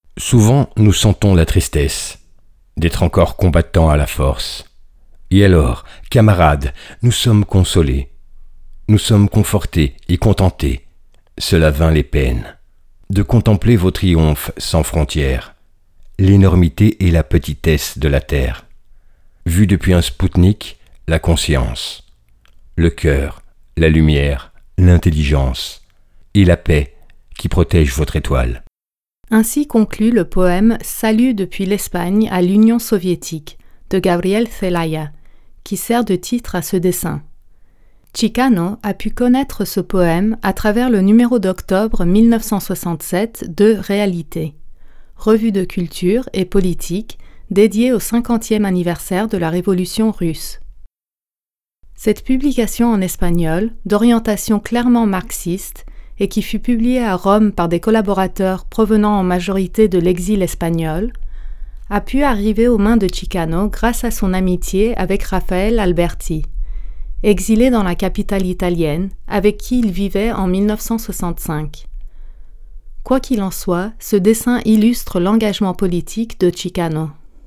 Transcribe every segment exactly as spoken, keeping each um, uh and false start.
Souvent, nous sentons la tristesse d'être encore combattants à la force. Et alors, camarades, nous sommes consolés. Nous sommes confortés et contentés. Cela vainc les peines. De contempler vos triomphes sans frontières, l'énormité et la petitesse de la terre. Vu depuis un Spoutnik, la conscience, le cœur, la lumière, l'intelligence et la paix qui protège votre étoile. Ainsi conclut le poème « Salut depuis l'Espagne à l'Union soviétique » de Gabriel Celaya, qui sert de titre à ce dessin. Chicano a pu connaître ce poème à travers le numéro d'octobre mille neuf cent soixante-sept de Réalité, revue de culture et politique dédiée au cinquantième anniversaire de la Révolution russe. Cette publication en espagnol, d'orientation clairement marxiste, et qui fut publiée à Rome par des collaborateurs provenant en majorité de l'exil espagnol, a pu arriver aux mains de Chicano grâce à son amitié avec Raphaël Alberti, exilé dans la capitale italienne, avec qui il vivait en mille neuf cent soixante-cinq. Quoi qu'il en soit, ce dessin illustre l'engagement politique de Chicano.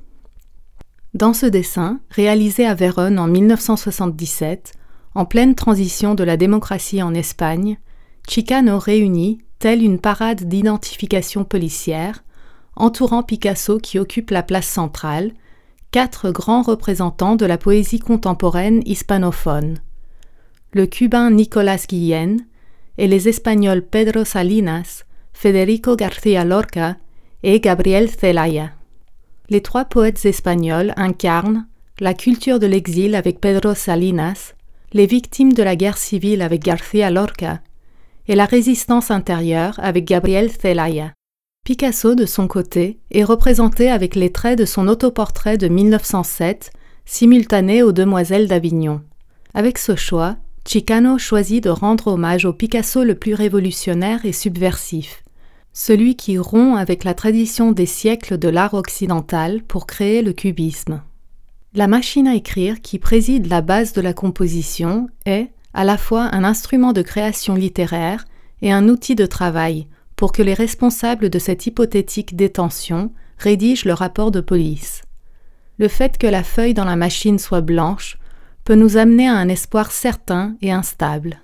Dans ce dessin, réalisé à Vérone en mille neuf cent soixante-dix-sept, en pleine transition de la démocratie en Espagne, Chicano réunit, telle une parade d'identification policière, entourant Picasso qui occupe la place centrale, quatre grands représentants de la poésie contemporaine hispanophone, le cubain Nicolás Guillén et les espagnols Pedro Salinas, Federico García Lorca et Gabriel Celaya. Les trois poètes espagnols incarnent la culture de l'exil avec Pedro Salinas, les victimes de la guerre civile avec García Lorca et la résistance intérieure avec Gabriel Celaya. Picasso, de son côté, est représenté avec les traits de son autoportrait de mille neuf cent sept, simultané aux Demoiselles d'Avignon. Avec ce choix, Chicano choisit de rendre hommage au Picasso le plus révolutionnaire et subversif, celui qui rompt avec la tradition des siècles de l'art occidental pour créer le cubisme. La machine à écrire qui préside la base de la composition est, à la fois un instrument de création littéraire et un outil de travail pour que les responsables de cette hypothétique détention rédigent le rapport de police. Le fait que la feuille dans la machine soit blanche peut nous amener à un espoir certain et instable.